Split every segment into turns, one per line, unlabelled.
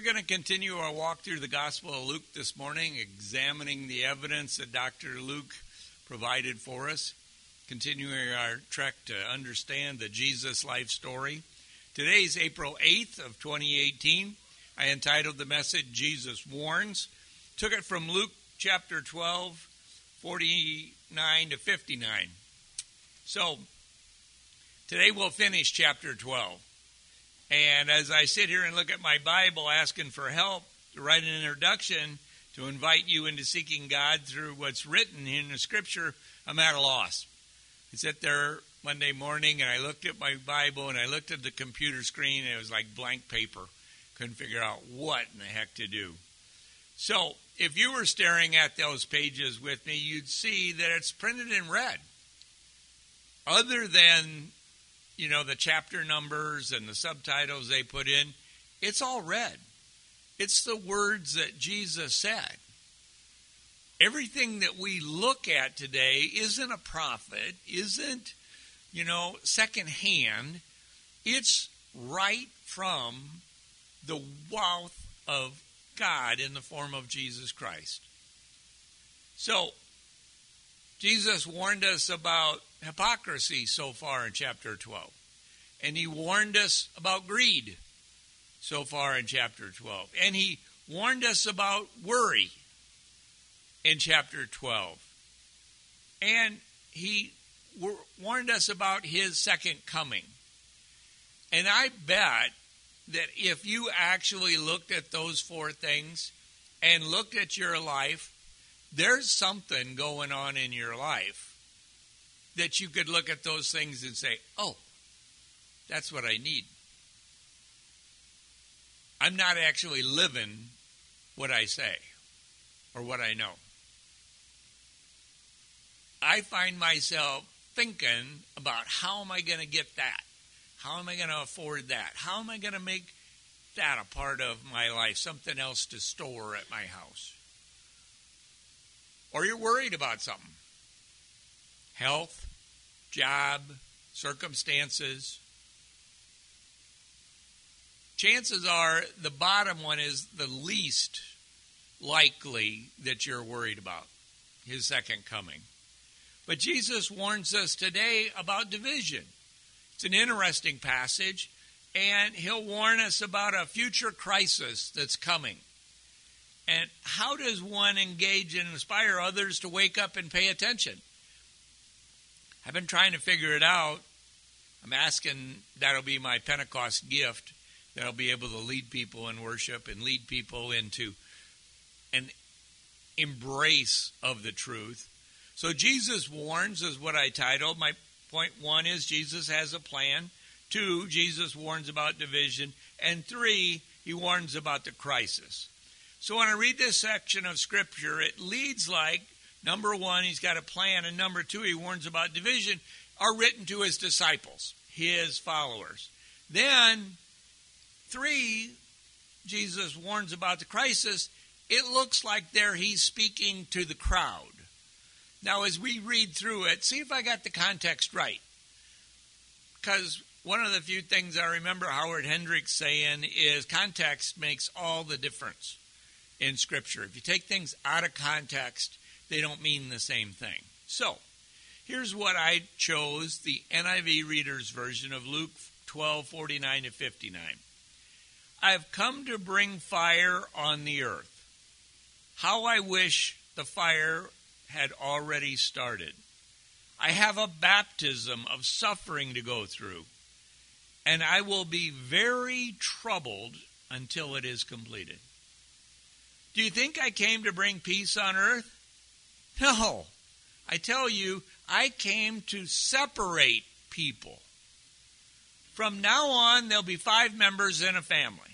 going to continue our walk through the Gospel of Luke this morning, examining the evidence that Dr. Luke provided for us, continuing our trek to understand the Jesus life story. Today is April 8th of 2018. I entitled the message, Jesus Warns. Took it from Luke chapter 12, 49 to 59. So, today we'll finish chapter 12. And as I sit here and look at my Bible asking for help to write an introduction to invite you into seeking God through what's written in the Scripture, I'm at a loss. I sat there Monday morning and I looked at my Bible and I looked at the computer screen and it was like blank paper. Couldn't figure out what in the heck to do. So if you were staring at those pages with me, you'd see that it's printed in red. Other than the chapter numbers and the subtitles they put in, it's all red. It's the words that Jesus said. Everything that we look at today isn't a prophet, isn't, secondhand. It's right from the mouth of God in the form of Jesus Christ. So, Jesus warned us about hypocrisy so far in chapter 12. And he warned us about greed so far in chapter 12. And he warned us about worry in chapter 12. And he warned us about his second coming. And I bet that if you actually looked at those four things and looked at your life, there's something going on in your life that you could look at those things and say, oh, that's what I need. I'm not actually living what I say or what I know. I find myself thinking about how am I going to get that? How am I going to afford that? How am I going to make that a part of my life, something else to store at my house? Or you're worried about something. Health, job, circumstances. Chances are the bottom one is the least likely that you're worried about, his second coming. But Jesus warns us today about division. It's an interesting passage, and he'll warn us about a future crisis that's coming. And how does one engage and inspire others to wake up and pay attention? I've been trying to figure it out. I'm asking, that'll be my Pentecost gift, that I'll be able to lead people in worship and lead people into an embrace of the truth. So Jesus warns is what I titled. My point one is Jesus has a plan. 2, Jesus warns about division. And 3, he warns about the crisis. So when I read this section of Scripture, it leads like, number 1, he's got a plan, and number 2, he warns about division, are written to his disciples, his followers. Then, 3, Jesus warns about the crisis. It looks like there he's speaking to the crowd. Now, as we read through it, see if I got the context right. Because one of the few things I remember Howard Hendricks saying is context makes all the difference in Scripture. If you take things out of context, they don't mean the same thing. So, here's what I chose, the NIV Reader's Version of Luke 12:49 to 59. I have come to bring fire on the earth. How I wish the fire had already started. I have a baptism of suffering to go through, and I will be very troubled until it is completed. Do you think I came to bring peace on earth? No. I tell you, I came to separate people. From now on, there'll be 5 members in a family.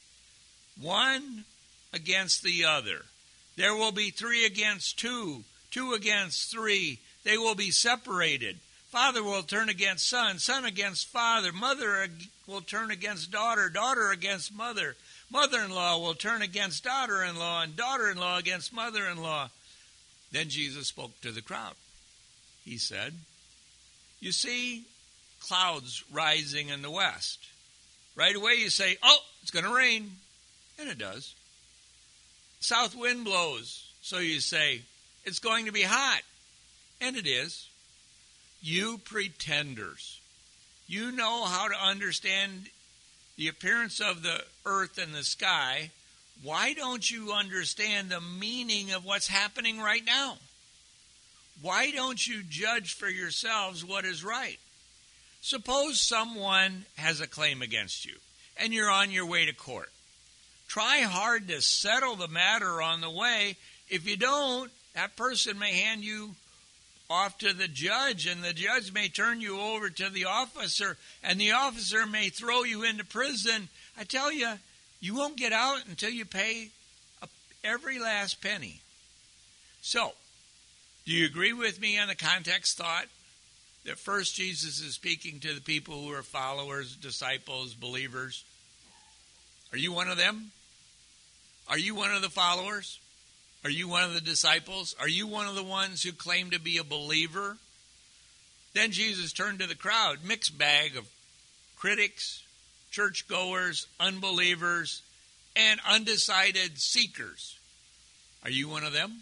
One against the other. There will be 3 against 2, 2 against 3. They will be separated. Father will turn against son, son against father. Mother will turn against daughter, daughter against mother. Mother-in-law will turn against daughter-in-law, and daughter-in-law against mother-in-law. Then Jesus spoke to the crowd. He said, you see clouds rising in the west. Right away you say, oh, it's going to rain. And it does. South wind blows, so you say, it's going to be hot. And it is. You pretenders. You know how to understand the appearance of the earth and the sky. Why don't you understand the meaning of what's happening right now? Why don't you judge for yourselves what is right? Suppose someone has a claim against you, and you're on your way to court. Try hard to settle the matter on the way. If you don't, that person may hand you off to the judge, and the judge may turn you over to the officer, and the officer may throw you into prison. I tell you, you won't get out until you pay every last penny. So, do you agree with me on the context thought that first Jesus is speaking to the people who are followers, disciples, believers? Are you one of them? Are you one of the followers? Are you one of the disciples? Are you one of the ones who claim to be a believer? Then Jesus turned to the crowd, mixed bag of critics, churchgoers, unbelievers, and undecided seekers. Are you one of them?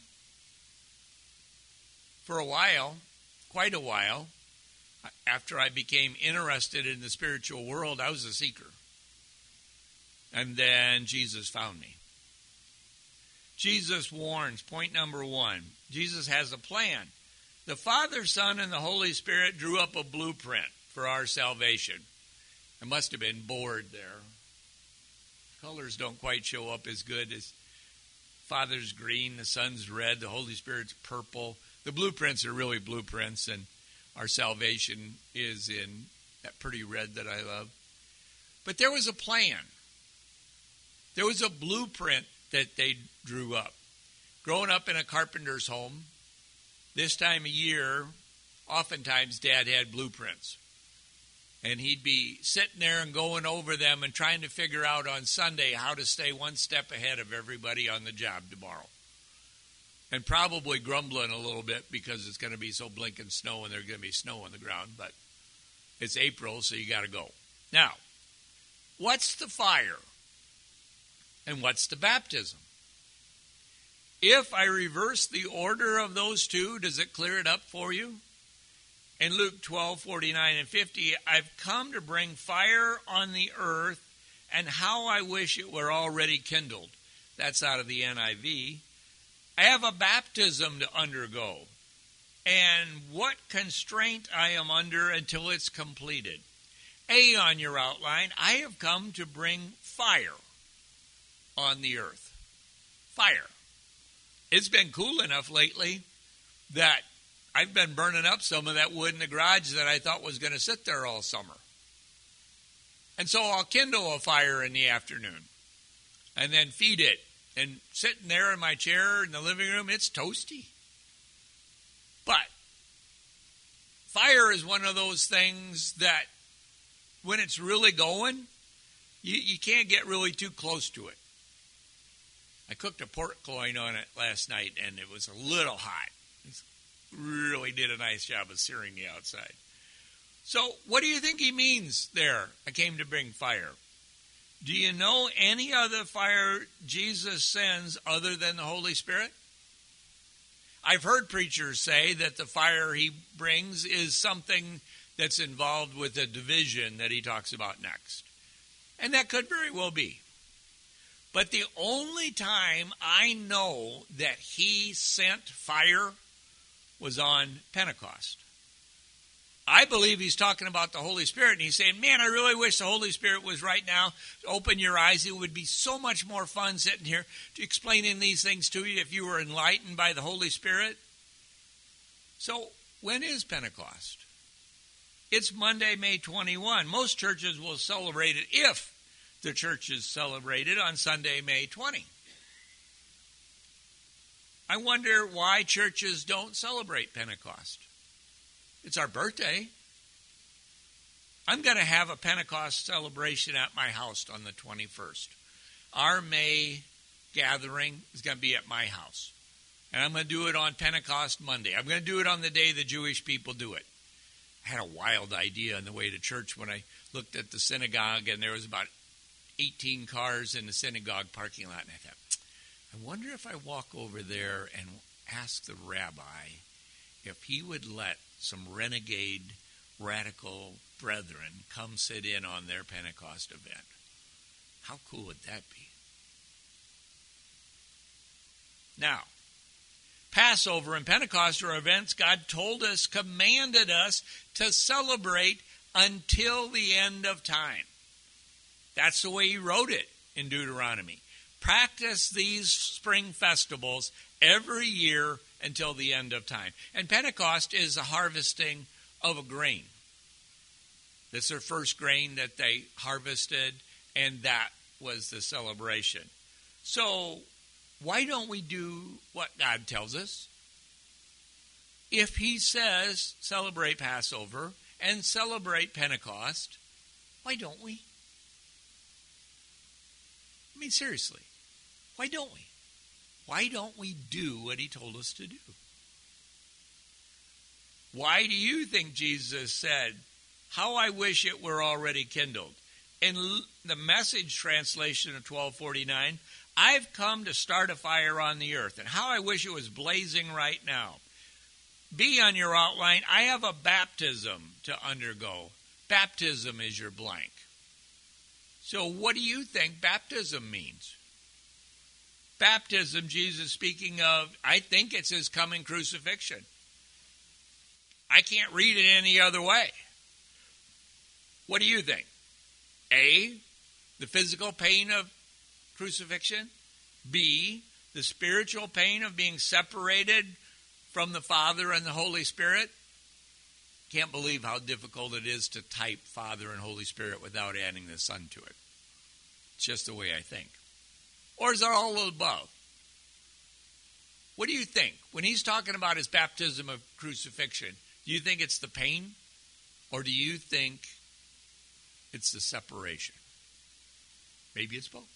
For a while, quite a while, after I became interested in the spiritual world, I was a seeker. And then Jesus found me. Jesus warns, point number one, Jesus has a plan. The Father, Son, and the Holy Spirit drew up a blueprint for our salvation. I must have been bored there. Colors don't quite show up as good as Father's green, the Son's red, the Holy Spirit's purple. The blueprints are really blueprints, and our salvation is in that pretty red that I love. But there was a plan. There was a blueprint that they drew up. Growing up in a carpenter's home, this time of year, oftentimes Dad had blueprints. And he'd be sitting there and going over them and trying to figure out on Sunday how to stay one step ahead of everybody on the job tomorrow. And probably grumbling a little bit because it's going to be so blinking snow and there's going to be snow on the ground. But it's April, so you got to go. Now, what's the fire? And what's the baptism? If I reverse the order of those two, does it clear it up for you? In Luke 12:49 and 50, I've come to bring fire on the earth, and how I wish it were already kindled. That's out of the NIV. I have a baptism to undergo, and what constraint I am under until it's completed. A on your outline, I have come to bring fire on the earth. Fire. It's been cool enough lately that I've been burning up some of that wood in the garage that I thought was going to sit there all summer. And so I'll kindle a fire in the afternoon and then feed it. And sitting there in my chair in the living room, it's toasty. But fire is one of those things that when it's really going, you can't get really too close to it. I cooked a pork loin on it last night, and it was a little hot. It really did a nice job of searing the outside. So what do you think he means there? I came to bring fire. Do you know any other fire Jesus sends other than the Holy Spirit? I've heard preachers say that the fire he brings is something that's involved with the division that he talks about next. And that could very well be. But the only time I know that he sent fire was on Pentecost. I believe he's talking about the Holy Spirit, and he's saying, man, I really wish the Holy Spirit was right now to open your eyes. It would be so much more fun sitting here to explaining these things to you if you were enlightened by the Holy Spirit. So when is Pentecost? It's Monday, May 21. Most churches will celebrate it if the church is celebrated on Sunday, May 20. I wonder why churches don't celebrate Pentecost. It's our birthday. I'm going to have a Pentecost celebration at my house on the 21st. Our May gathering is going to be at my house. And I'm going to do it on Pentecost Monday. I'm going to do it on the day the Jewish people do it. I had a wild idea on the way to church when I looked at the synagogue, and there was about 18 cars in the synagogue parking lot, and I thought, I wonder if I walk over there and ask the rabbi if he would let some renegade radical brethren come sit in on their Pentecost event. How cool would that be? Now, Passover and Pentecost are events God told us, commanded us to celebrate until the end of time. That's the way he wrote it in Deuteronomy. Practice these spring festivals every year until the end of time. And Pentecost is the harvesting of a grain. This is their first grain that they harvested, and that was the celebration. So, why don't we do what God tells us? If he says celebrate Passover and celebrate Pentecost, why don't we? I mean, seriously, why don't we? Why don't we do what he told us to do? Why do you think Jesus said, how I wish it were already kindled? In the Message translation of 1249, I've come to start a fire on the earth, and how I wish it was blazing right now. B on your outline, I have a baptism to undergo. Baptism is your blank. So what do you think baptism means? Baptism, Jesus speaking of, I think it's his coming crucifixion. I can't read it any other way. What do you think? A, the physical pain of crucifixion. B, the spiritual pain of being separated from the Father and the Holy Spirit. Can't believe how difficult it is to type Father and Holy Spirit without adding the Son to it. It's just the way I think. Or is it all of the above? What do you think? When he's talking about his baptism of crucifixion, do you think it's the pain? Or do you think it's the separation? Maybe it's both.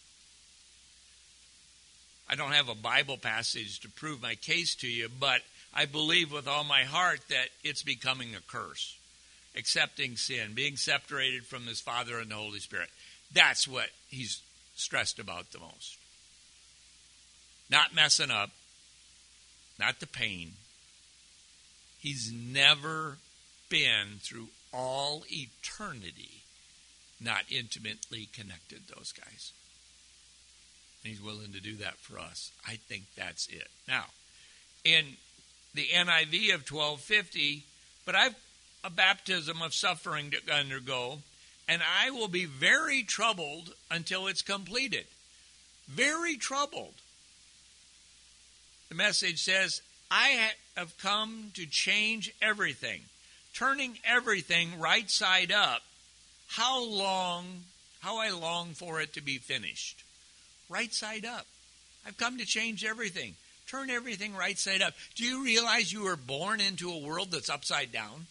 I don't have a Bible passage to prove my case to you, but I believe with all my heart that it's becoming a curse. Accepting sin, being separated from his Father and the Holy Spirit. That's what he's stressed about the most. Not messing up, not the pain. He's never been through all eternity not intimately connected those guys. And he's willing to do that for us. I think that's it. Now, in the NIV of 1250, but I've a baptism of suffering to undergo, and I will be very troubled until it's completed. Very troubled. The Message says, I have come to change everything, turning everything right side up. How I long for it to be finished. Right side up. I've come to change everything. Turn everything right side up. Do you realize you were born into a world that's upside down?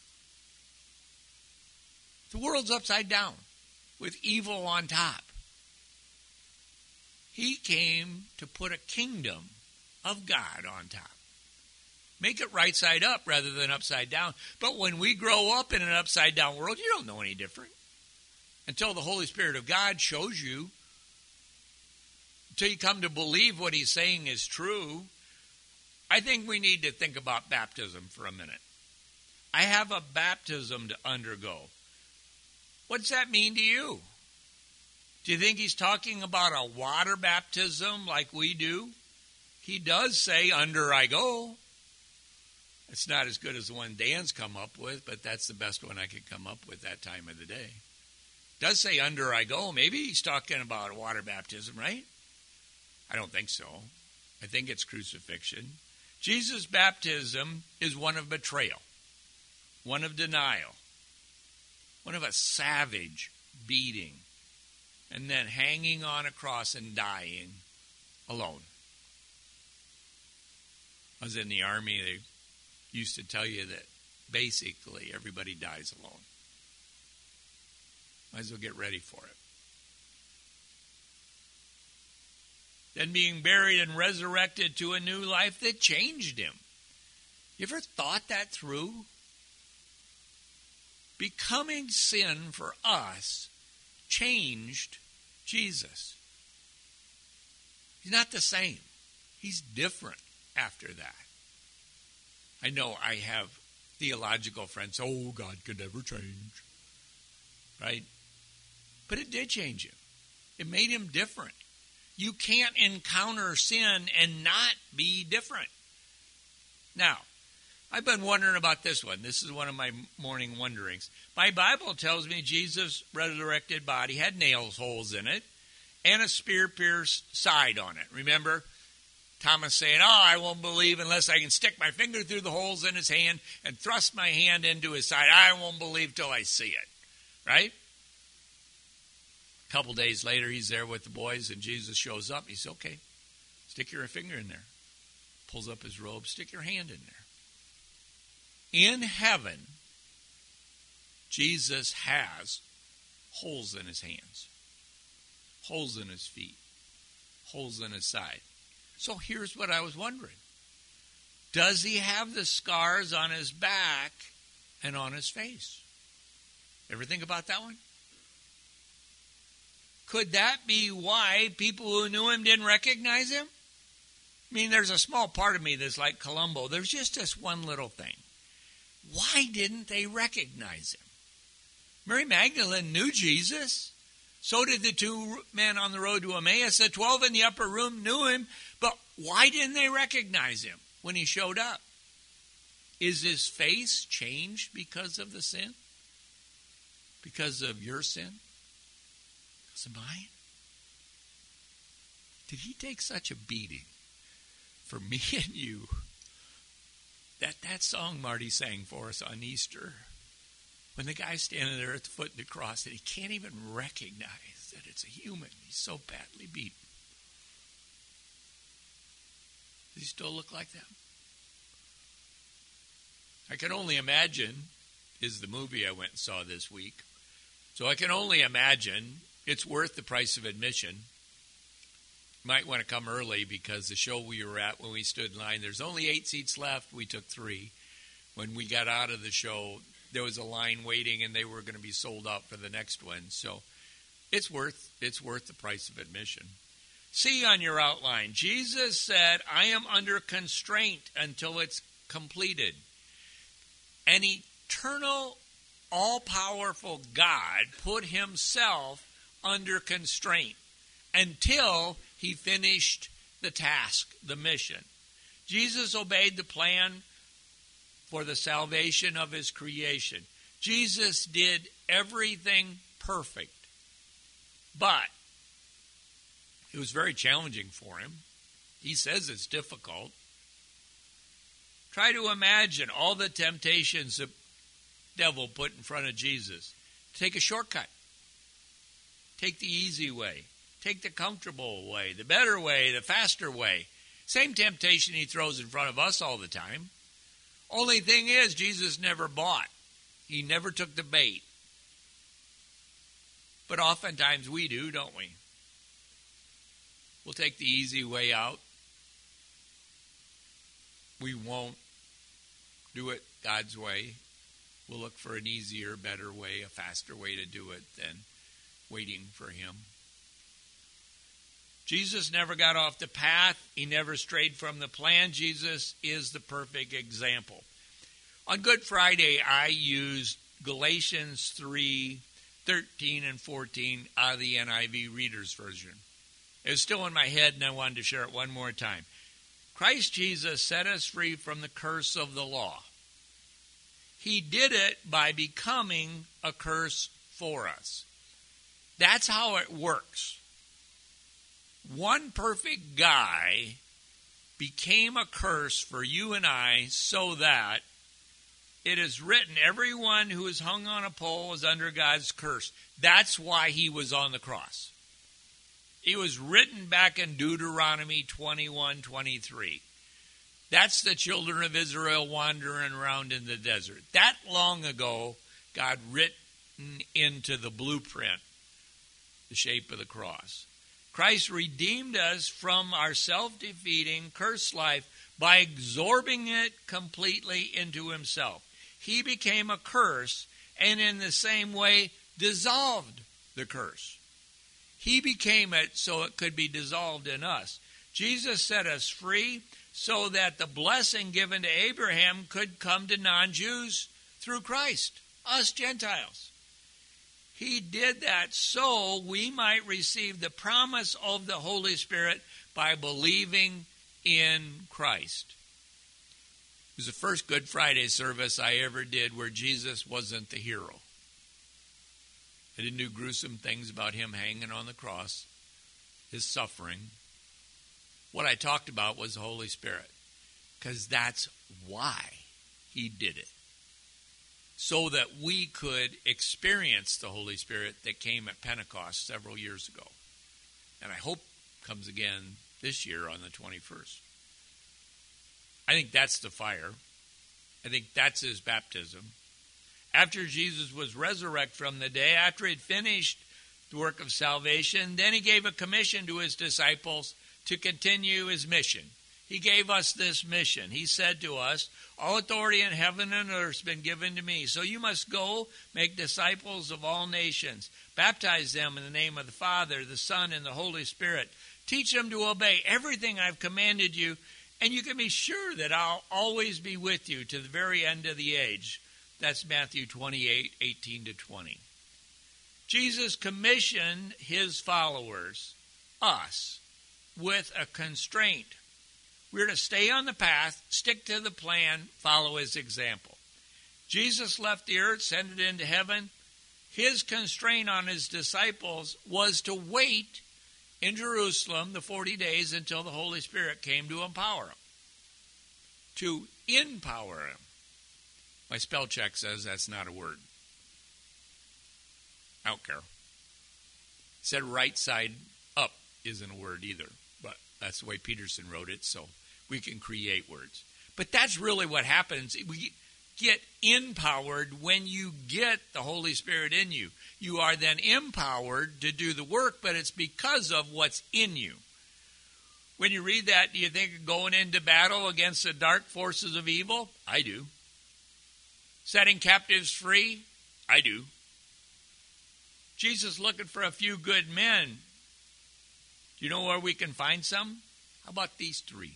The world's upside down with evil on top. He came to put a kingdom of God on top. Make it right side up rather than upside down. But when we grow up in an upside down world, you don't know any different. Until the Holy Spirit of God shows you. Until you come to believe what he's saying is true. I think we need to think about baptism for a minute. I have a baptism to undergo. What's that mean to you? Do you think he's talking about a water baptism like we do? He does say, under I go. It's not as good as the one Dan's come up with, but that's the best one I could come up with that time of the day. It does say, under I go. Maybe he's talking about a water baptism, right? I don't think so. I think it's crucifixion. Jesus' baptism is one of betrayal, one of denial, one of a savage beating, and then hanging on a cross and dying alone. I was in the army. They used to tell you that basically everybody dies alone. Might as well get ready for it. Then being buried and resurrected to a new life that changed him. You ever thought that through? Becoming sin for us changed Jesus. He's not the same. He's different after that. I know I have theological friends. Oh, God could never change. Right? But it did change him. It made him different. You can't encounter sin and not be different. Now, I've been wondering about this one. This is one of my morning wonderings. My Bible tells me Jesus' resurrected body had nails holes in it and a spear-pierced side on it. Remember Thomas saying, I won't believe unless I can stick my finger through the holes in his hand and thrust my hand into his side. I won't believe till I see it. Right? A couple days later, he's there with the boys, and Jesus shows up. He says, okay, stick your finger in there. Pulls up his robe, stick your hand in there. In heaven, Jesus has holes in his hands, holes in his feet, holes in his side. So here's what I was wondering. Does he have the scars on his back and on his face? Ever think about that one? Could that be why people who knew him didn't recognize him? I mean, there's a small part of me that's like Columbo. There's just this one little thing. Why didn't they recognize him? Mary Magdalene knew Jesus. So did the two men on the road to Emmaus. The 12 in the upper room knew him. But why didn't they recognize him when he showed up? Is his face changed because of the sin? Because of your sin? Because of mine? Did he take such a beating for me and you? That song Marty sang for us on Easter, when the guy's standing there at the foot of the cross and he can't even recognize that it's a human. He's so badly beaten. Does he still look like that? I can only imagine, is the movie I went and saw this week. So I can only imagine it's worth the price of admission. You might want to come early because the show we were at when we stood in line, there's only 8 seats left. We took 3. When we got out of the show, there was a line waiting and they were going to be sold out for the next one. So it's worth the price of admission. See on your outline, Jesus said, I am under constraint until it's completed. An eternal, all-powerful God put himself under constraint until he finished the task, the mission. Jesus obeyed the plan for the salvation of his creation. Jesus did everything perfect. But it was very challenging for him. He says it's difficult. Try to imagine all the temptations the devil put in front of Jesus. Take a shortcut. Take the easy way. Take the comfortable way, the better way, the faster way. Same temptation he throws in front of us all the time. Only thing is, Jesus never bought. He never took the bait. But oftentimes we do, don't we? We'll take the easy way out. We won't do it God's way. We'll look for an easier, better way, a faster way to do it than waiting for him. Jesus never got off the path. He never strayed from the plan. Jesus is the perfect example. On Good Friday, I used Galatians 3:13 and 14 out of the NIV Reader's Version. It was still in my head, and I wanted to share it one more time. Christ Jesus set us free from the curse of the law. He did it by becoming a curse for us. That's how it works. One perfect guy became a curse for you and I so that it is written, everyone who is hung on a pole is under God's curse. That's why he was on the cross. It was written back in Deuteronomy 21:23. That's the children of Israel wandering around in the desert. That long ago, God written into the blueprint the shape of the cross. Christ redeemed us from our self-defeating, cursed life by absorbing it completely into himself. He became a curse and in the same way dissolved the curse. He became it so it could be dissolved in us. Jesus set us free so that the blessing given to Abraham could come to non-Jews through Christ, us Gentiles. He did that so we might receive the promise of the Holy Spirit by believing in Christ. It was the first Good Friday service I ever did where Jesus wasn't the hero. I didn't do gruesome things about him hanging on the cross, his suffering. What I talked about was the Holy Spirit, because that's why he did it. So that we could experience the Holy Spirit that came at Pentecost several years ago. And I hope comes again this year on the 21st. I think that's the fire. I think that's his baptism. After Jesus was resurrected from the dead, after he'd finished the work of salvation, then he gave a commission to his disciples to continue his mission. He gave us this mission. He said to us, all authority in heaven and earth has been given to me. So you must go, make disciples of all nations. Baptize them in the name of the Father, the Son, and the Holy Spirit. Teach them to obey everything I've commanded you. And you can be sure that I'll always be with you to the very end of the age. That's Matthew 28:18-20. Jesus commissioned his followers, us, with a constraint. We're to stay on the path, stick to the plan, follow his example. Jesus left the earth, ascended into heaven. His constraint on his disciples was to wait in Jerusalem the 40 days until the Holy Spirit came to empower them. To empower him. My spell check says that's not a word. I don't care. It said right side up isn't a word either, but that's the way Peterson wrote it, so we can create words. But that's really what happens. We get empowered when you get the Holy Spirit in you. You are then empowered to do the work, but it's because of what's in you. When you read that, do you think of going into battle against the dark forces of evil? I do. Setting captives free? I do. Jesus looking for a few good men. Do you know where we can find some? How about these three?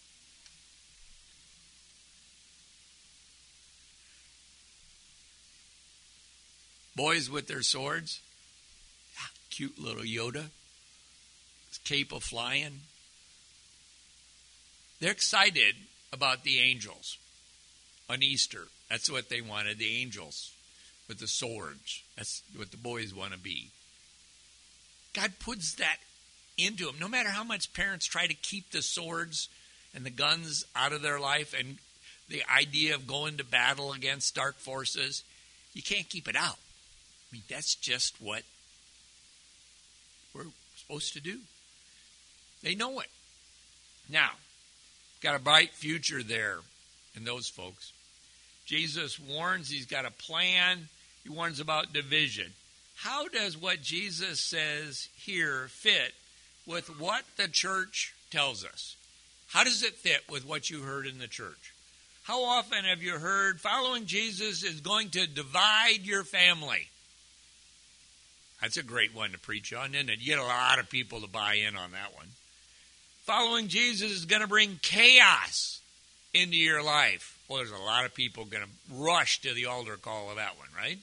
Boys with their swords. Cute little Yoda. His cape of flying. They're excited about the angels on Easter. That's what they wanted, the angels with the swords. That's what the boys want to be. God puts that into them. No matter how much parents try to keep the swords and the guns out of their life and the idea of going to battle against dark forces, you can't keep it out. I mean, that's just what we're supposed to do. They know it. Now, got a bright future there in those folks. Jesus warns, he's got a plan. He warns about division. How does what Jesus says here fit with what the church tells us? How does it fit with what you heard in the church? How often have you heard following Jesus is going to divide your family? That's a great one to preach on, isn't it? You get a lot of people to buy in on that one. Following Jesus is going to bring chaos into your life. Well, there's a lot of people going to rush to the altar call of that one, right?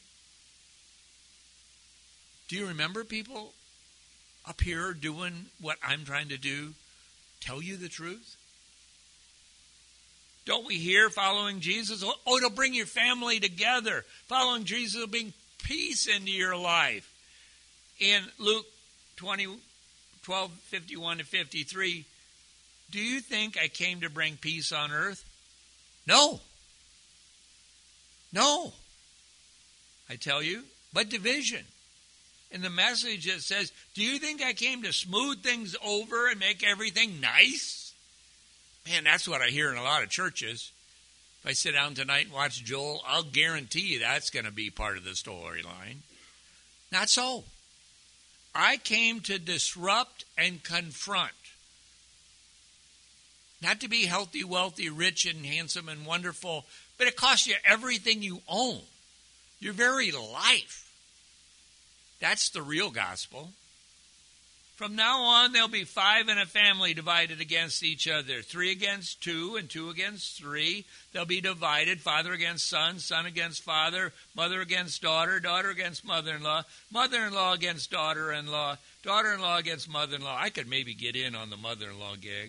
Do you remember people up here doing what I'm trying to do? Tell you the truth? Don't we hear following Jesus? Oh, it'll bring your family together. Following Jesus will bring peace into your life. In Luke 12:51-53, do you think I came to bring peace on earth? No. No. I tell you, but division. In the message it says, do you think I came to smooth things over and make everything nice? Man, that's what I hear in a lot of churches. If I sit down tonight and watch Joel, I'll guarantee you that's going to be part of the storyline. Not so. I came to disrupt and confront. Not to be healthy, wealthy, rich, and handsome and wonderful, but it costs you everything you own. Your very life. That's the real gospel. From now on, there'll be 5 in a family divided against each other. 3 against 2 and 2 against 3. They'll be divided, father against son, son against father, mother against daughter, daughter against mother-in-law, mother-in-law against daughter-in-law, daughter-in-law against mother-in-law. I could maybe get in on the mother-in-law gig.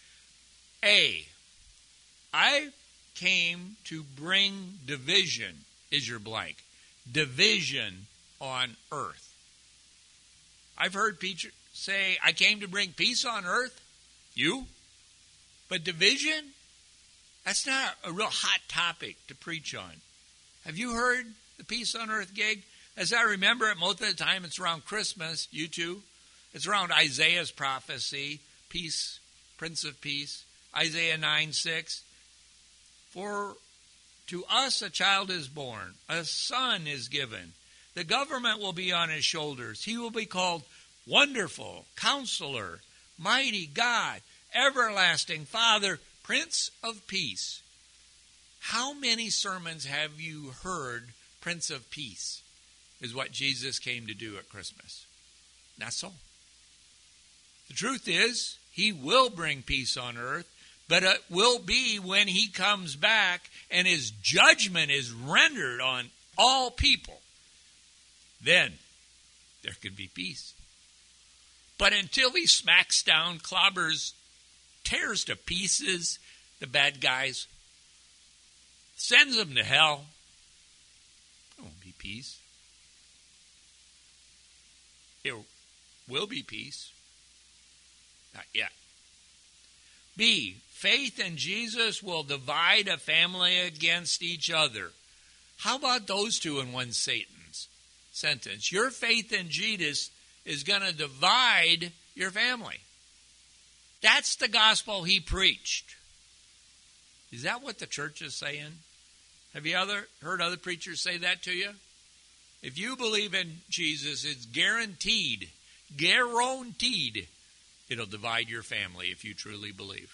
I came to bring division, is your blank. Division on earth. I've heard preachers say, I came to bring peace on earth. You? But division? That's not a real hot topic to preach on. Have you heard the peace on earth gig? As I remember it, most of the time it's around Christmas, you too. It's around Isaiah's prophecy, peace, Prince of Peace, Isaiah 9:6. For to us a child is born, a son is given. The government will be on his shoulders. He will be called Wonderful, Counselor, Mighty God, Everlasting Father, Prince of Peace. How many sermons have you heard Prince of Peace is what Jesus came to do at Christmas? Not so. The truth is, he will bring peace on earth, but it will be when he comes back and his judgment is rendered on all people. Then there could be peace. But until he smacks down, clobbers, tears to pieces the bad guys, sends them to hell, there won't be peace. There will be peace. Not yet. B, faith in Jesus will divide a family against each other. How about those two in one sentence? Your faith in Jesus is going to divide your family. That's the gospel he preached. Is that what the church is saying? Have you heard other preachers say that to you? If you believe in Jesus, it's guaranteed, it'll divide your family if you truly believe.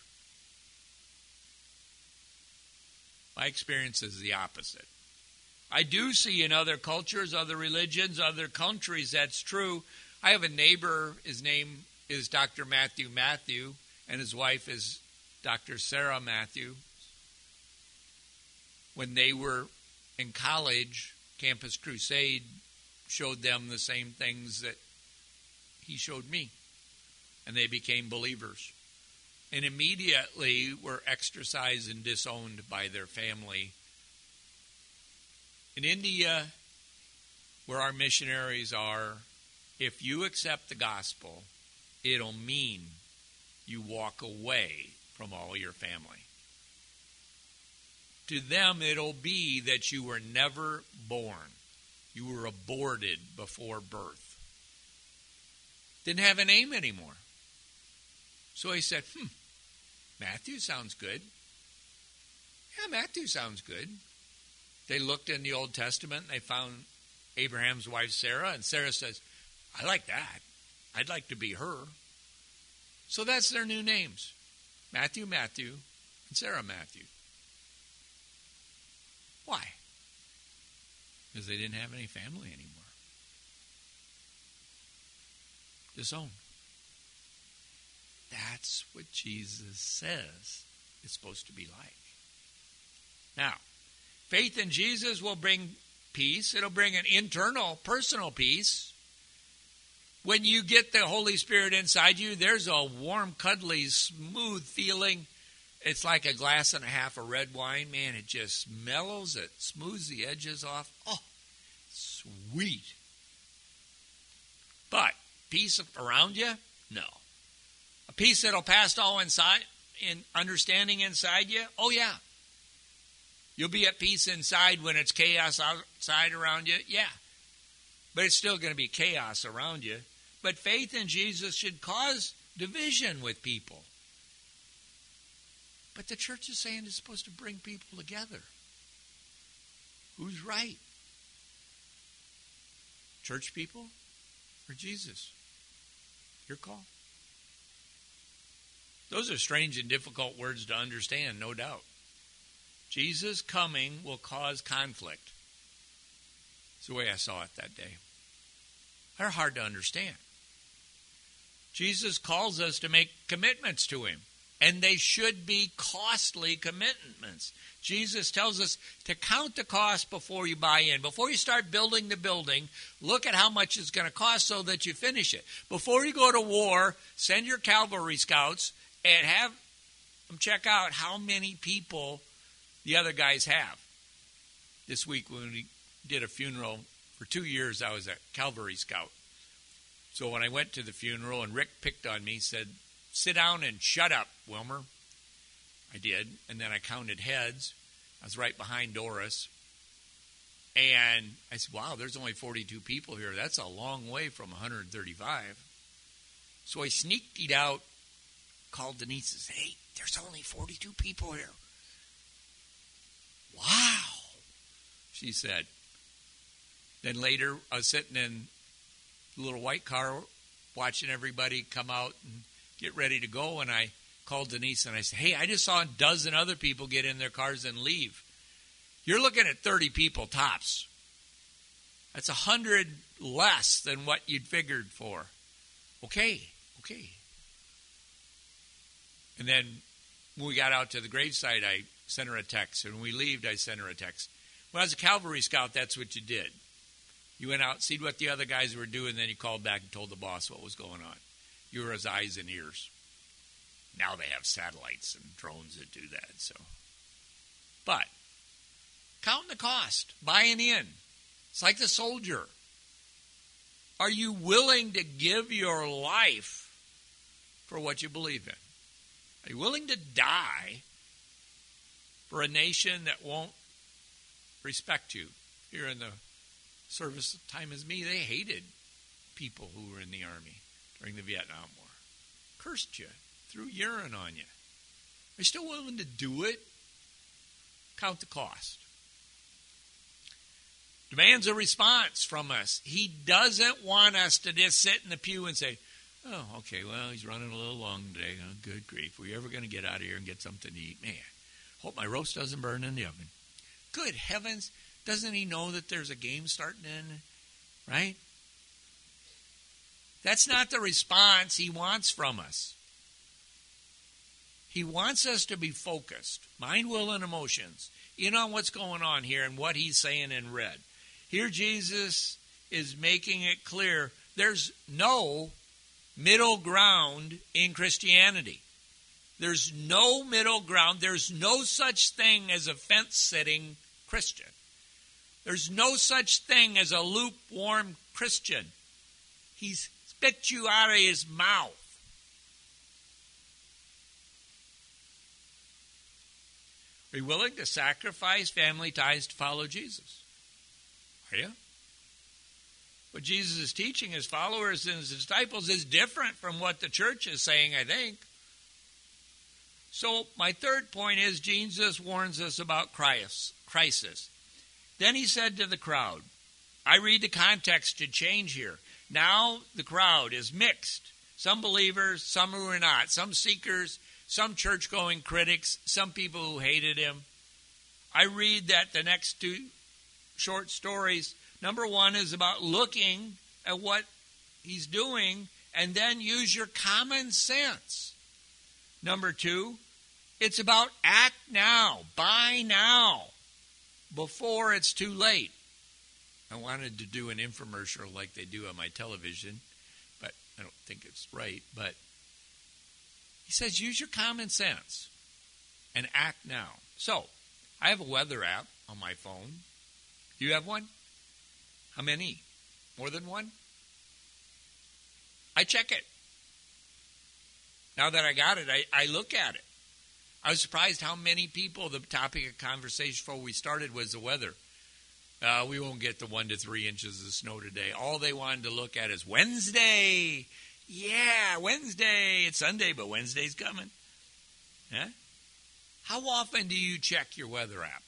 My experience is the opposite. I do see in other cultures, other religions, other countries, that's true. I have a neighbor, his name is Dr. Matthew, and his wife is Dr. Sarah Matthew. When they were in college, Campus Crusade showed them the same things that he showed me, and they became believers. And immediately were exorcised and disowned by their family. In India, where our missionaries are, if you accept the gospel, it'll mean you walk away from all your family. To them, it'll be that you were never born. You were aborted before birth. Didn't have a name anymore. So he said, Matthew sounds good. Yeah, Matthew sounds good. They looked in the Old Testament and they found Abraham's wife Sarah, and Sarah says, I like that. I'd like to be her. So that's their new names. Matthew, and Sarah Matthew. Why? Because they didn't have any family anymore. Disowned. That's what Jesus says it's supposed to be like. Now, faith in Jesus will bring peace. It'll bring an internal, personal peace. When you get the Holy Spirit inside you, there's a warm, cuddly, smooth feeling. It's like a glass and a half of red wine. Man, it just mellows it, smooths the edges off. Oh, sweet. But peace around you? No. A peace that'll pass all inside, in understanding inside you? Oh, yeah. You'll be at peace inside when it's chaos outside around you? Yeah. But it's still going to be chaos around you. But faith in Jesus should cause division with people. But the church is saying it's supposed to bring people together. Who's right? Church people or Jesus? Your call. Those are strange and difficult words to understand, no doubt. Jesus' coming will cause conflict. It's the way I saw it that day. They're hard to understand. Jesus calls us to make commitments to him, and they should be costly commitments. Jesus tells us to count the cost before you buy in. Before you start building the building, look at how much it's going to cost so that you finish it. Before you go to war, send your cavalry scouts and have them check out how many people the other guys have. This week when we did a funeral, for 2 years I was a cavalry scout. So when I went to the funeral and Rick picked on me, said, "Sit down and shut up, Wilmer." I did, and then I counted heads. I was right behind Doris. And I said, wow, there's only 42 people here. That's a long way from 135. So I sneaked it out, called Denise and said, "Hey, there's only 42 people here." "Wow," she said. Then later, I was sitting in the little white car watching everybody come out and get ready to go, and I called Denise and I said, "Hey, I just saw a dozen other people get in their cars and leave. You're looking at 30 people tops. That's 100 less than what you'd figured for." Okay. And then when we got out to the gravesite, I sent her a text. And when we left, I sent her a text. When I was a cavalry scout, that's what you did. You went out, see what the other guys were doing, then you called back and told the boss what was going on. You were his eyes and ears. Now they have satellites and drones that do that. But counting the cost, buying in. It's like the soldier. Are you willing to give your life for what you believe in? Are you willing to die for a nation that won't respect you? Here in the service time as me, they hated people who were in the Army during the Vietnam War. Cursed you, threw urine on you. Are you still willing to do it? Count the cost. Demands a response from us. He doesn't want us to just sit in the pew and say, "Oh, okay, well, he's running a little long today. Oh, good grief. Are we ever going to get out of here and get something to eat? Man, hope my roast doesn't burn in the oven." Good heavens, doesn't he know that there's a game starting in, right? That's not the response he wants from us. He wants us to be focused, mind, will, and emotions, in on what's going on here and what he's saying in red. Here Jesus is making it clear there's no middle ground in Christianity. There's no middle ground. There's no such thing as a fence-sitting Christian. There's no such thing as a lukewarm Christian. He's spit you out of his mouth. Are you willing to sacrifice family ties to follow Jesus? Are you? What Jesus is teaching his followers and his disciples is different from what the church is saying, I think. So my third point is Jesus warns us about crisis. Then he said to the crowd, I read the context to change here. Now the crowd is mixed. Some believers, some who are not. Some seekers, some church-going critics, some people who hated him. I read that the next two short stories, number one is about looking at what he's doing and then use your common sense. Number two, it's about act now, buy now, before it's too late. I wanted to do an infomercial like they do on my television, but I don't think it's right. But he says use your common sense and act now. So I have a weather app on my phone. Do you have one? How many? More than one? I check it. Now that I got it, I look at it. I was surprised how many people, the topic of conversation before we started was the weather. We won't get the 1 to 3 inches of snow today. All they wanted to look at is Wednesday. Yeah, Wednesday. It's Sunday, but Wednesday's coming. Huh? How often do you check your weather app?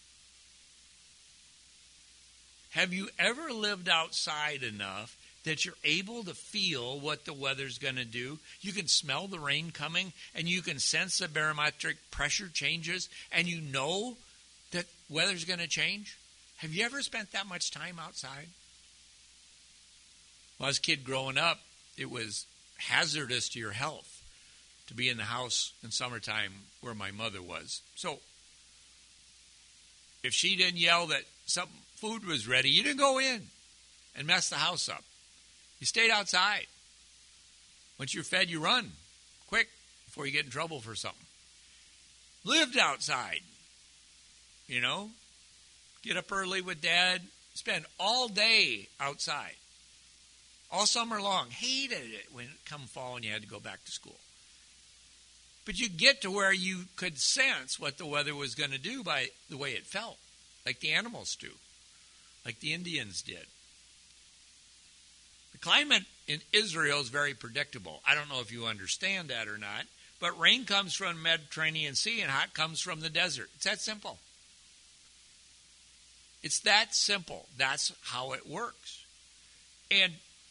Have you ever lived outside enough that you're able to feel what the weather's going to do? You can smell the rain coming, and you can sense the barometric pressure changes, and you know that weather's going to change? Have you ever spent that much time outside? Well, as a kid growing up, it was hazardous to your health to be in the house in summertime where my mother was. So if she didn't yell that some food was ready, you didn't go in and mess the house up. You stayed outside. Once you're fed, you run quick before you get in trouble for something. Lived outside, Get up early with Dad. Spend all day outside. All summer long. Hated it when it come fall and you had to go back to school. But you get to where you could sense what the weather was going to do by the way it felt. Like the animals do. Like the Indians did. The climate in Israel is very predictable. I don't know if you understand that or not. But rain comes from the Mediterranean Sea and hot comes from the desert. It's that simple. It's that simple. That's how it works. And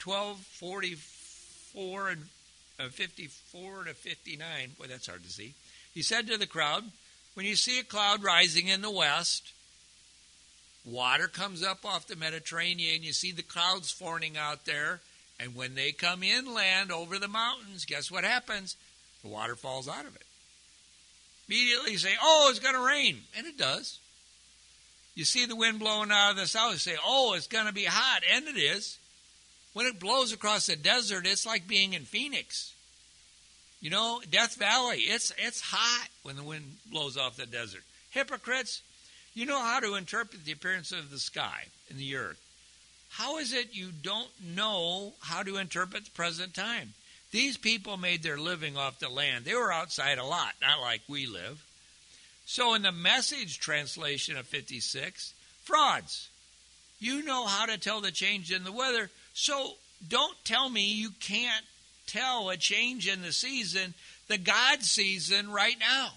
12:44 and 54 to 59, boy, that's hard to see. He said to the crowd, when you see a cloud rising in the west, water comes up off the Mediterranean, you see the clouds forming out there, and when they come inland over the mountains, guess what happens? The water falls out of it. Immediately you say, oh, it's going to rain. And it does. You see the wind blowing out of the south, you say, oh, it's going to be hot. And it is. When it blows across the desert, it's like being in Phoenix. Death Valley, it's hot when the wind blows off the desert. Hypocrites, you know how to interpret the appearance of the sky and the earth. How is it you don't know how to interpret the present time? These people made their living off the land. They were outside a lot, not like we live. So in the Message translation of 56, frauds. You know how to tell the change in the weather, so don't tell me you can't tell a change in the season, the God season right now.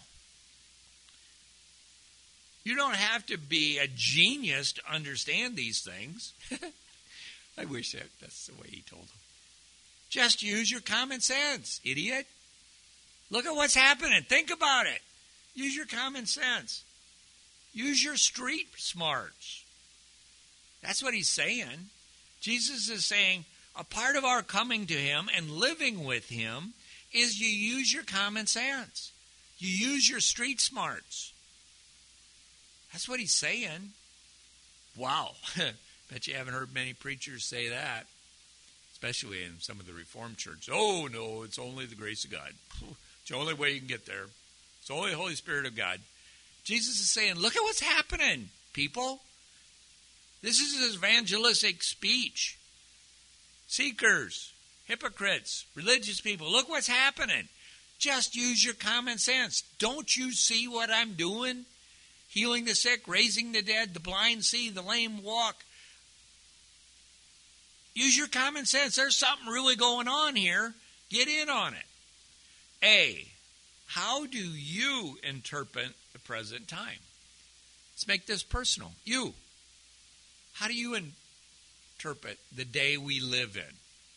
You don't have to be a genius to understand these things. I wish that's the way he told them. Just use your common sense, idiot. Look at what's happening. Think about it. Use your common sense. Use your street smarts. That's what he's saying. Jesus is saying a part of our coming to him and living with him is you use your common sense. You use your street smarts. That's what he's saying. Wow. Bet you haven't heard many preachers say that, especially in some of the Reformed churches. Oh, no, it's only the grace of God. It's the only way you can get there. It's only the Holy Spirit of God. Jesus is saying, look at what's happening, people. This is his evangelistic speech. Seekers, hypocrites, religious people, look what's happening. Just use your common sense. Don't you see what I'm doing? Healing the sick, raising the dead, the blind see, the lame walk. Use your common sense. There's something really going on here. Get in on it. A, how do you interpret the present time? Let's make this personal. You. How do you interpret the day we live in?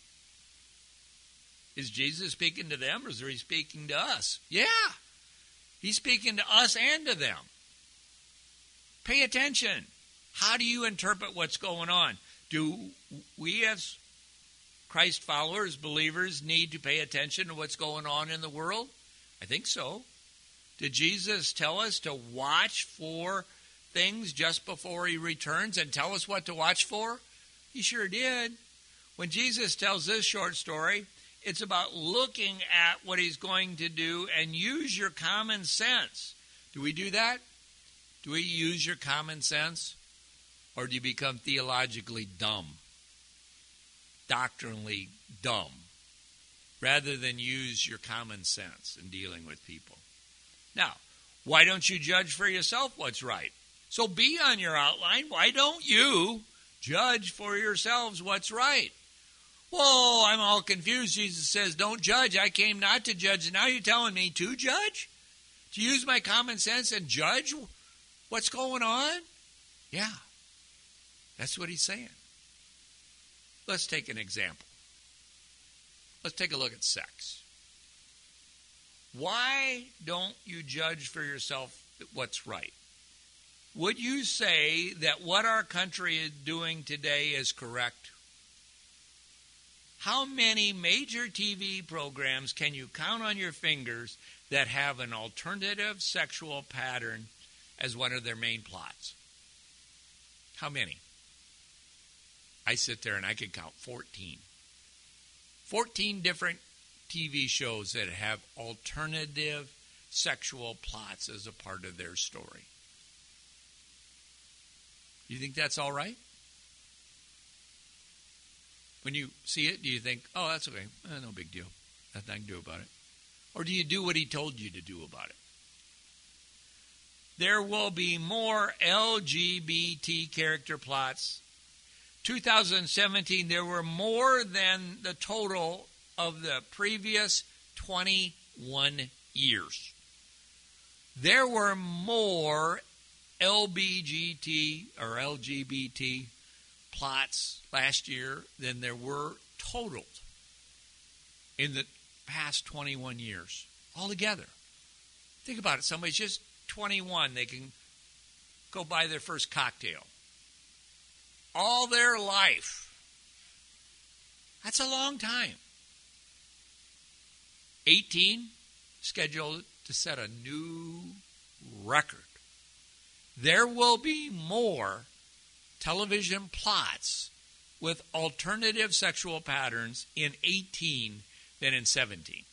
Is Jesus speaking to them or is he speaking to us? Yeah. He's speaking to us and to them. Pay attention. How do you interpret what's going on? Do we as Christ followers, believers, need to pay attention to what's going on in the world? I think so. Did Jesus tell us to watch for things just before he returns and tell us what to watch for? He sure did. When Jesus tells this short story, it's about looking at what he's going to do and use your common sense. Do we do that? Do we use your common sense? Or do you become theologically dumb? Doctrinally dumb? Rather than use your common sense in dealing with people. Now, why don't you judge for yourself what's right? So be on your outline. Why don't you judge for yourselves what's right? Whoa, I'm all confused. Jesus says, don't judge. I came not to judge. And now you're telling me to judge? To use my common sense and judge what's going on? Yeah, that's what he's saying. Let's take an example. Let's take a look at sex. Why don't you judge for yourself what's right? Would you say that what our country is doing today is correct? How many major TV programs can you count on your fingers that have an alternative sexual pattern as one of their main plots? How many? I sit there and I can count 14. 14 different TV shows that have alternative sexual plots as a part of their story. You think that's all right? When you see it, do you think, oh, that's okay, no big deal, nothing I can do about it? Or do you do what he told you to do about it? There will be more LGBT character plots. 2017, there were more than the total of the previous 21 years. There were more LGBT plots last year than there were totaled in the past 21 years altogether. Think about it. Somebody's just 21. They can go buy their first cocktail. All their life. That's a long time. 18, scheduled to set a new record. There will be more television plots with alternative sexual patterns in 18 than in 17.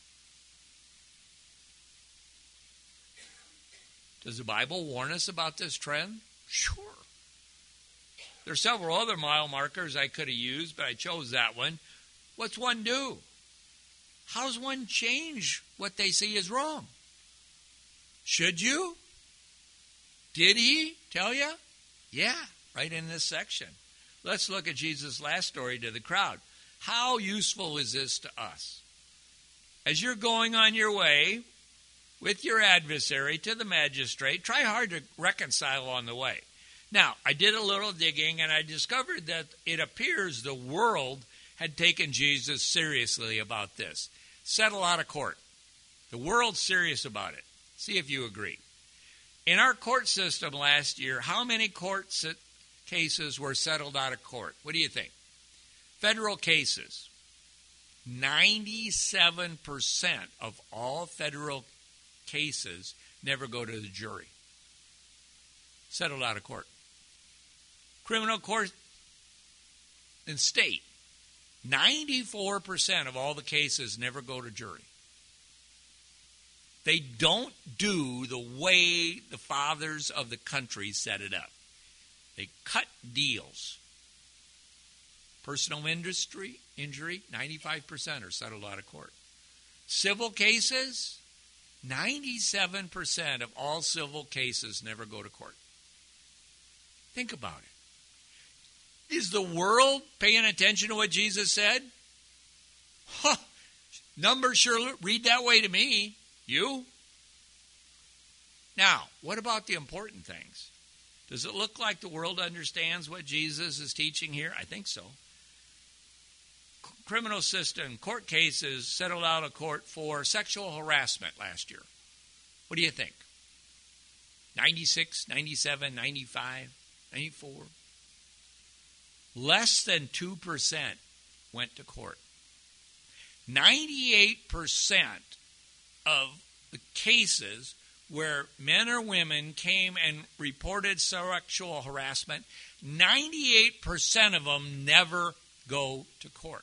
Does the Bible warn us about this trend? Sure. There are several other mile markers I could have used, but I chose that one. What's one do? How does one change what they see is wrong? Should you? Did he tell you? Yeah, right in this section. Let's look at Jesus' last story to the crowd. How useful is this to us? As you're going on your way with your adversary to the magistrate, try hard to reconcile on the way. Now, I did a little digging, and I discovered that it appears the world had taken Jesus seriously about this. Settle out of court. The world's serious about it. See if you agree. In our court system last year, how many cases were settled out of court? What do you think? Federal cases. 97% of all federal cases never go to the jury. Settled out of court. Criminal court and state, 94% of all the cases never go to jury. They don't do the way the fathers of the country set it up. They cut deals. Personal injury, 95% are settled out of court. Civil cases, 97% of all civil cases never go to court. Think about it. Is the world paying attention to what Jesus said? Numbers sure read that way to me. You? Now, what about the important things? Does it look like the world understands what Jesus is teaching here? I think so. Criminal system, court cases settled out of court for sexual harassment last year. What do you think? 96, 97, 95, 94? Less than 2% went to court. 98% of the cases where men or women came and reported sexual harassment, 98% of them never go to court.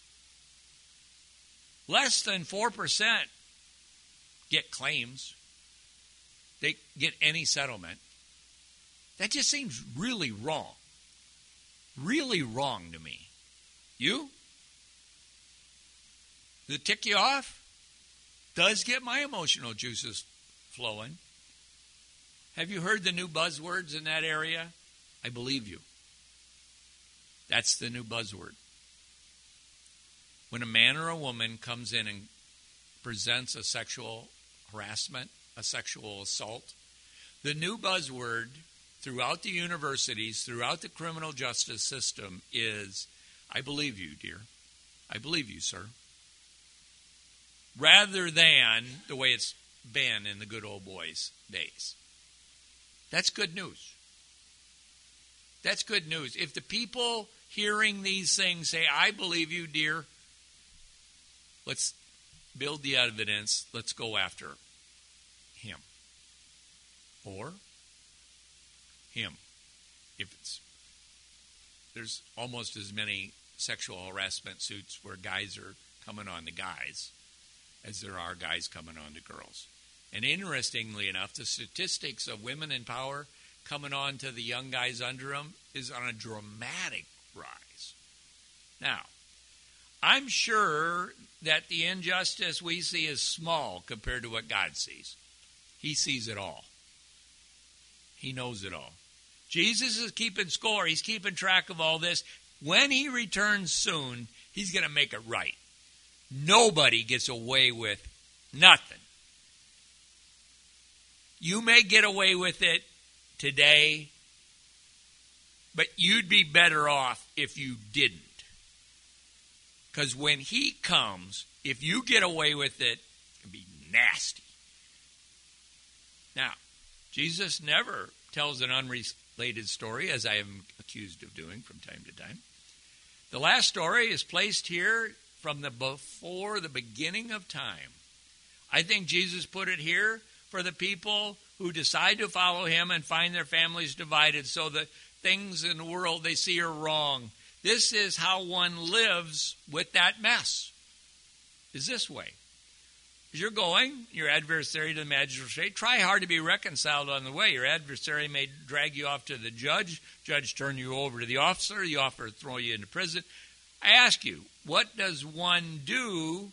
Less than 4% get claims. They get any settlement. That just seems really wrong. Really wrong to me. You? Does it tick you off? Does get my emotional juices flowing. Have you heard the new buzzwords in that area? I believe you. That's the new buzzword. When a man or a woman comes in and presents a sexual harassment, a sexual assault, the new buzzword throughout the universities, throughout the criminal justice system is, I believe you, dear. I believe you, sir. Rather than the way it's been in the good old boys' days. That's good news. That's good news. If the people hearing these things say, I believe you, dear, Let's build the evidence. Let's go after him. Or him. There's almost as many sexual harassment suits where guys are coming on to guys as there are guys coming on to girls. And interestingly enough, the statistics of women in power coming on to the young guys under them is on a dramatic rise. Now, I'm sure that the injustice we see is small compared to what God sees. He sees it all. He knows it all. Jesus is keeping score. He's keeping track of all this. When he returns soon, he's going to make it right. Nobody gets away with nothing. You may get away with it today, but you'd be better off if you didn't. Because when he comes, if you get away with it, it can be nasty. Now, Jesus never tells an unrelated story, as I am accused of doing from time to time. The last story is placed here from before the beginning of time. I think Jesus put it here for the people who decide to follow him and find their families divided so that things in the world they see are wrong. This is how one lives with that mess, is this way. As you're going, your adversary to the magistrate, try hard to be reconciled on the way. Your adversary may drag you off to the judge turn you over to the officer throw you into prison. I ask you, what does one do?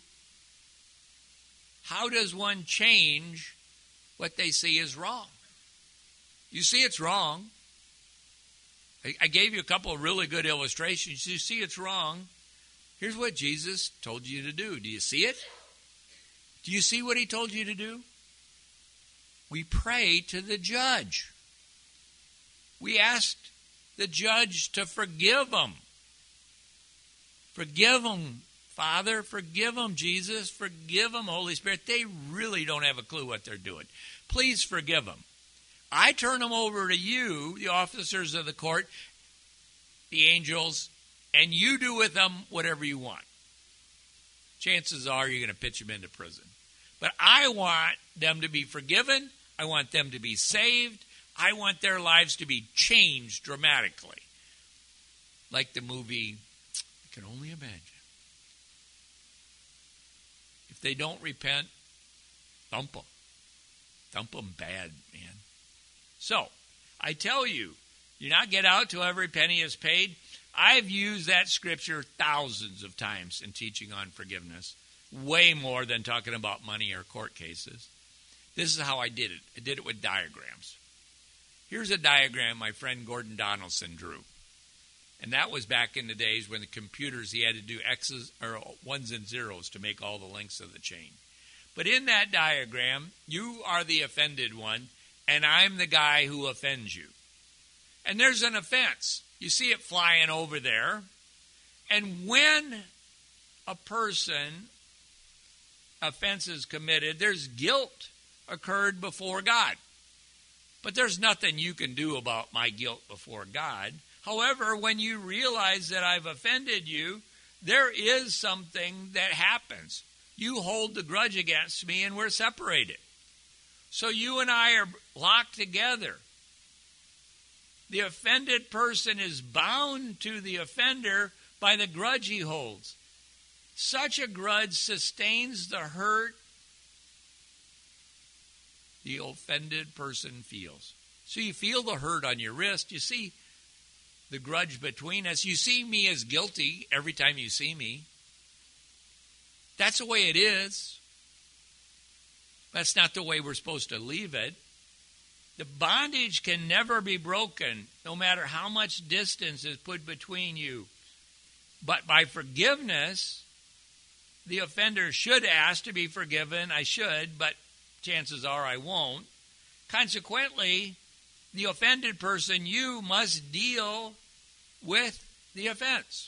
How does one change what they see is wrong? You see it's wrong. I gave you a couple of really good illustrations. You see it's wrong. Here's what Jesus told you to do. Do you see it? Do you see what he told you to do? We pray to the judge. We asked the judge to forgive them. Forgive them, Father. Forgive them, Jesus. Forgive them, Holy Spirit. They really don't have a clue what they're doing. Please forgive them. I turn them over to you, the officers of the court, the angels, and you do with them whatever you want. Chances are you're going to pitch them into prison. But I want them to be forgiven. I want them to be saved. I want their lives to be changed dramatically. Like the movie, I Can Only Imagine. If they don't repent, thump them. Thump them bad, man. So, I tell you, do not get out till every penny is paid. I've used that scripture thousands of times in teaching on forgiveness. Way more than talking about money or court cases. This is how I did it. I did it with diagrams. Here's a diagram my friend Gordon Donaldson drew. And that was back in the days when the computers, he had to do X's or ones and zeros to make all the links of the chain. But in that diagram, you are the offended one, and I'm the guy who offends you. And there's an offense. You see it flying over there. And when a person offense is committed, there's guilt occurred before God. But there's nothing you can do about my guilt before God. However, when you realize that I've offended you, there is something that happens. You hold the grudge against me and we're separated. So you and I are locked together. The offended person is bound to the offender by the grudge he holds. Such a grudge sustains the hurt the offended person feels. So you feel the hurt on your wrist. You see the grudge between us. You see me as guilty every time you see me. That's the way it is. That's not the way we're supposed to leave it. The bondage can never be broken, no matter how much distance is put between you. But by forgiveness, the offender should ask to be forgiven. I should, but chances are I won't. Consequently, the offended person, you must deal with the offense.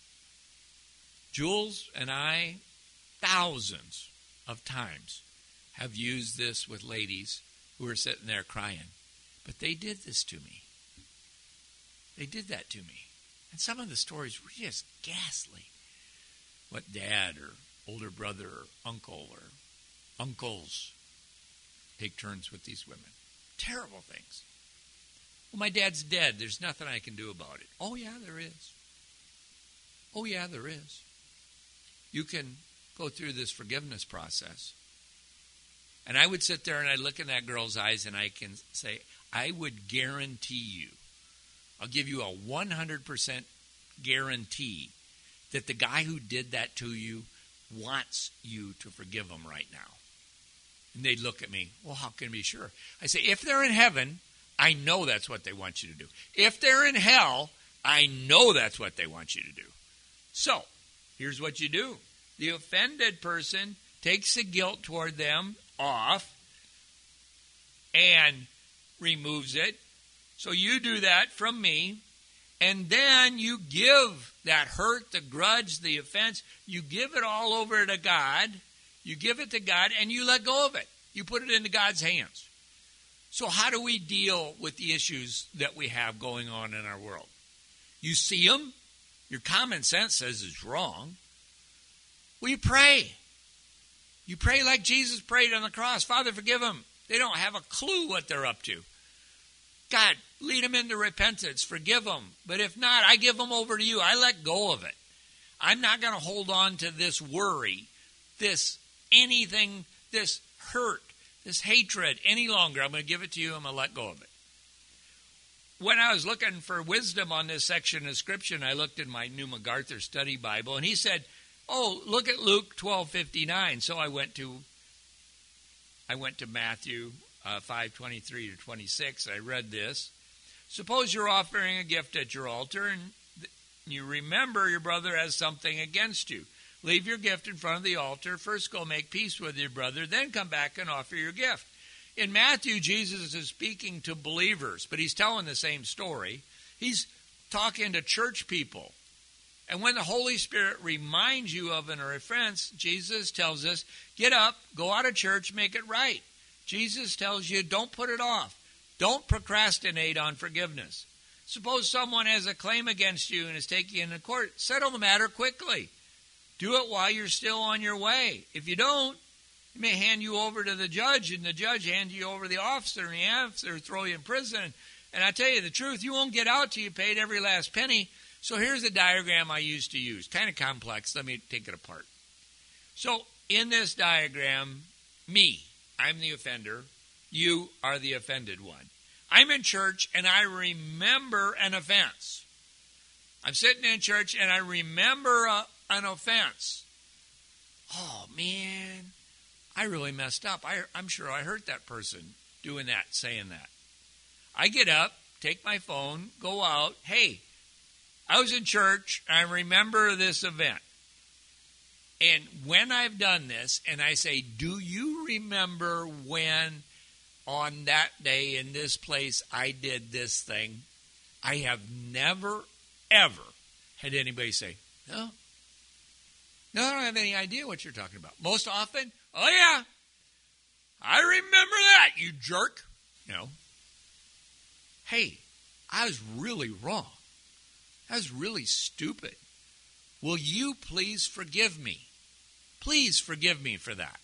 Jules and I, thousands of times, have used this with ladies who are sitting there crying. But they did this to me. They did that to me. And some of the stories were just ghastly. What dad or older brother or uncle or uncles take turns with these women. Terrible things. Well, my dad's dead. There's nothing I can do about it. Oh, yeah, there is. Oh, yeah, there is. You can go through this forgiveness process. And I would sit there and I'd look in that girl's eyes and I can say, I would guarantee you, I'll give you a 100% guarantee that the guy who did that to you wants you to forgive him right now. And they'd look at me, well, how can I be sure? I say, if they're in heaven, I know that's what they want you to do. If they're in hell, I know that's what they want you to do. So, here's what you do. The offended person takes the guilt toward them off and removes it. So you do that from me, and then you give that hurt, the grudge, the offense, you give it all over to God. You give it to God, and you let go of it. You put it into God's hands. So how do we deal with the issues that we have going on in our world? You see them. Your common sense says it's wrong. Well, you pray. You pray like Jesus prayed on the cross. Father, forgive them. They don't have a clue what they're up to. God, lead them into repentance. Forgive them. But if not, I give them over to you. I let go of it. I'm not going to hold on to this worry, this anything, this hurt, this hatred any longer. I'm going to give it to you. I'm going to let go of it. When I was looking for wisdom on this section of Scripture, I looked in my New MacArthur Study Bible, and he said, oh, look at Luke 12:59. So I went to Matthew 5:23 to 26. I read this. Suppose you're offering a gift at your altar, and you remember your brother has something against you. Leave your gift in front of the altar. First go make peace with your brother, then come back and offer your gift. In Matthew, Jesus is speaking to believers, but he's telling the same story. He's talking to church people. And when the Holy Spirit reminds you of an offense, Jesus tells us, get up, go out of church, make it right. Jesus tells you, don't put it off. Don't procrastinate on forgiveness. Suppose someone has a claim against you and is taking you into court. Settle the matter quickly. Do it while you're still on your way. If you don't, he may hand you over to the judge, and the judge hands you over to the officer, and the officer throw you in prison. And I tell you the truth, you won't get out till you paid every last penny. So here's a diagram I used to use. Kind of complex. Let me take it apart. So in this diagram, I'm the offender. You are the offended one. I'm in church, and I remember an offense. I'm sitting in church, and I remember an offense. Oh, man, I really messed up. I'm sure I hurt that person doing that, saying that. I get up, take my phone, go out. Hey, I was in church. I remember this event. And when I've done this, and I say, do you remember when on that day in this place I did this thing? I have never, ever had anybody say, no. No, I don't have any idea what you're talking about. Most often, oh yeah, I remember that, you jerk. No. Hey, I was really wrong. I was really stupid. Will you please forgive me? Please forgive me for that.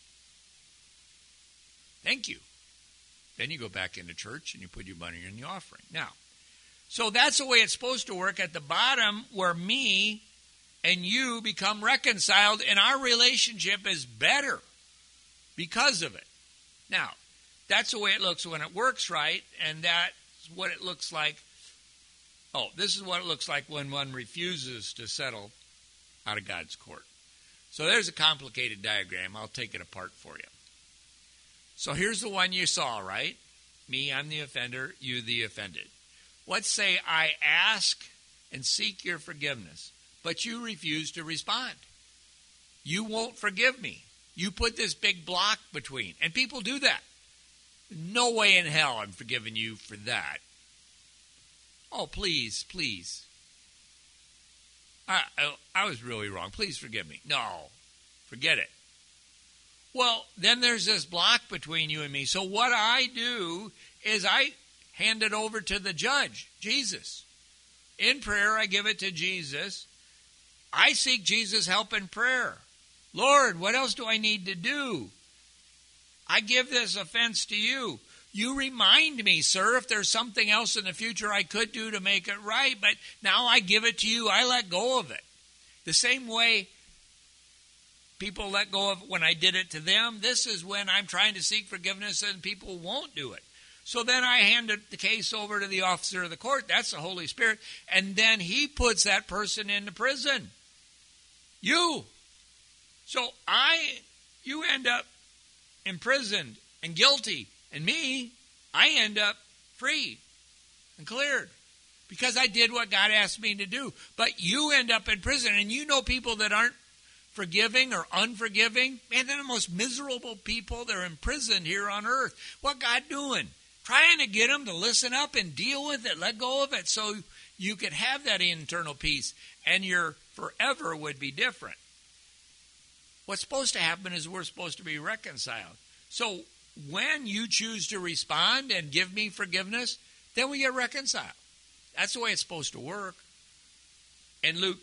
Thank you. Then you go back into church and you put your money in the offering. Now, so that's the way it's supposed to work at the bottom, where me and you become reconciled, and our relationship is better because of it. Now, that's the way it looks when it works right, and that's what it looks like. Oh, this is what it looks like when one refuses to settle out of God's court. So there's a complicated diagram. I'll take it apart for you. So here's the one you saw, right? Me, I'm the offender, you the offended. Let's say I ask and seek your forgiveness, but you refuse to respond. You won't forgive me. You put this big block between. And people do that. No way in hell I'm forgiving you for that. Oh, please, please. I was really wrong. Please forgive me. No, forget it. Well, then there's this block between you and me. So what I do is I hand it over to the judge, Jesus. In prayer, I give it to Jesus. I seek Jesus' help in prayer. Lord, what else do I need to do? I give this offense to you. You remind me, sir, if there's something else in the future I could do to make it right, but now I give it to you. I let go of it. The same way people let go of it when I did it to them, this is when I'm trying to seek forgiveness and people won't do it. So then I hand the case over to the officer of the court. That's the Holy Spirit. And then he puts that person into prison. You. So you end up imprisoned and guilty. And me, I end up free and cleared. Because I did what God asked me to do. But you end up in prison. And you know people that aren't forgiving or unforgiving. Man, they're the most miserable people. They're imprisoned here on earth. What God doing? Trying to get them to listen up and deal with it, let go of it, so you could have that internal peace, and your forever would be different. What's supposed to happen is we're supposed to be reconciled. So when you choose to respond and give me forgiveness, then we get reconciled. That's the way it's supposed to work. In Luke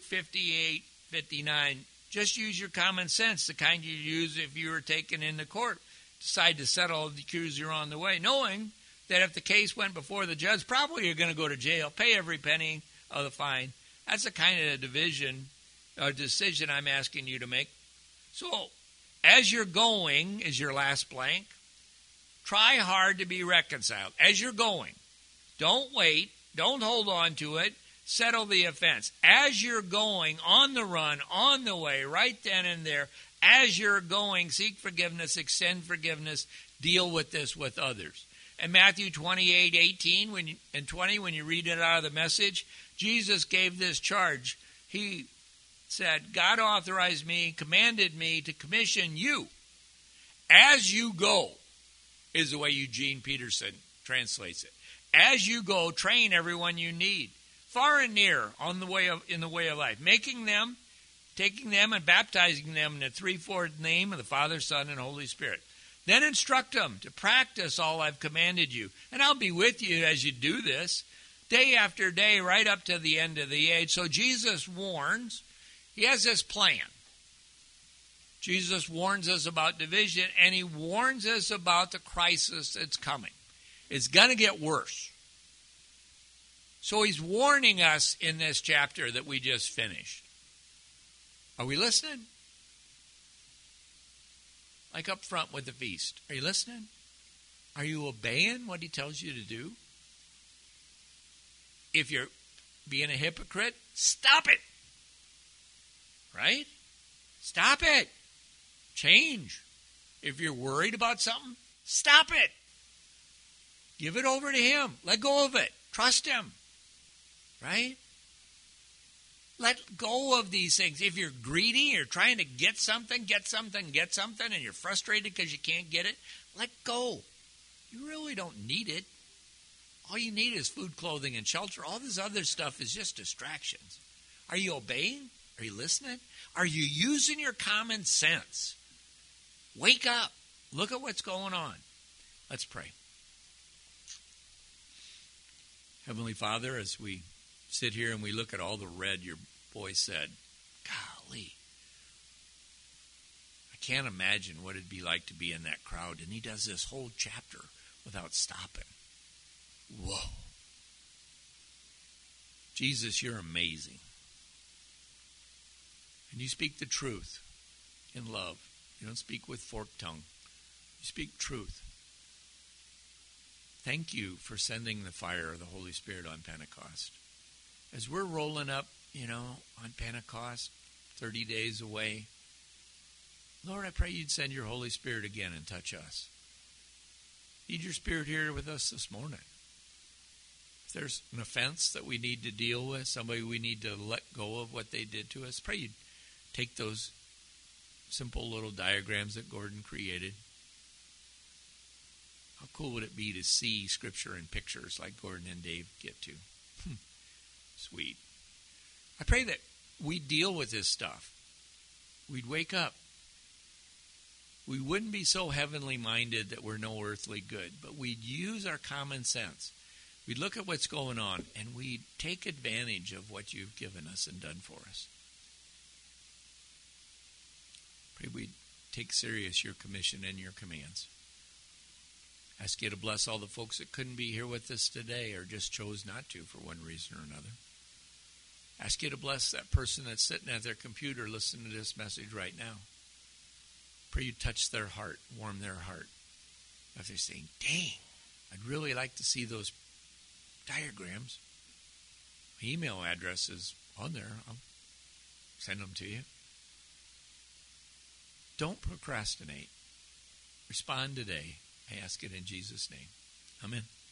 58:59, just use your common sense, the kind you use if you were taken into court. Decide to settle the accuser on the way, knowing that if the case went before the judge, probably you're going to go to jail, pay every penny of the fine. That's the kind of decision I'm asking you to make. So, as you're going, is your last blank, try hard to be reconciled. As you're going, don't wait, don't hold on to it, settle the offense. As you're going, on the run, on the way, right then and there, as you're going, seek forgiveness, extend forgiveness, deal with this with others. And Matthew 28:18 and 20, when you read it out of the Message, Jesus gave this charge. He said, God authorized me, commanded me to commission you. As you go, is the way Eugene Peterson translates it. As you go, train everyone you need, far and near, in the way of life, taking them and baptizing them in the three-fold name of the Father, Son, and Holy Spirit. Then instruct them to practice all I've commanded you. And I'll be with you as you do this, day after day, right up to the end of the age. So Jesus warns. He has this plan. Jesus warns us about division, and he warns us about the crisis that's coming. It's going to get worse. So he's warning us in this chapter that we just finished. Are we listening? Like up front with the feast. Are you listening? Are you obeying what he tells you to do? If you're being a hypocrite, stop it. Right? Stop it. Change. If you're worried about something, stop it. Give it over to him. Let go of it. Trust him. Right? Let go of these things. If you're greedy, you're trying to get something, and you're frustrated because you can't get it, let go. You really don't need it. All you need is food, clothing, and shelter. All this other stuff is just distractions. Are you obeying? Are you listening? Are you using your common sense? Wake up. Look at what's going on. Let's pray. Heavenly Father, as we sit here and we look at all the red your boy said, golly, I can't imagine what it'd be like to be in that crowd. And he does this whole chapter without stopping. Whoa. Jesus, you're amazing. And you speak the truth in love. You don't speak with forked tongue. You speak truth. Thank you for sending the fire of the Holy Spirit on Pentecost. As we're rolling up, on Pentecost, 30 days away, Lord, I pray you'd send your Holy Spirit again and touch us. Need your Spirit here with us this morning. If there's an offense that we need to deal with, somebody we need to let go of what they did to us, pray you'd take those simple little diagrams that Gordon created. How cool would it be to see Scripture in pictures like Gordon and Dave get to? Sweet. I pray that we deal with this stuff. We'd wake up. We wouldn't be so heavenly minded that we're no earthly good, but we'd use our common sense. We'd look at what's going on, and we'd take advantage of what you've given us and done for us. Pray we take serious your commission and your commands. Ask you to bless all the folks that couldn't be here with us today or just chose not to for one reason or another. Ask you to bless that person that's sitting at their computer listening to this message right now. Pray you touch their heart, warm their heart. If they're saying, dang, I'd really like to see those diagrams. My email address is on there. I'll send them to you. Don't procrastinate. Respond today. I ask it in Jesus' name. Amen.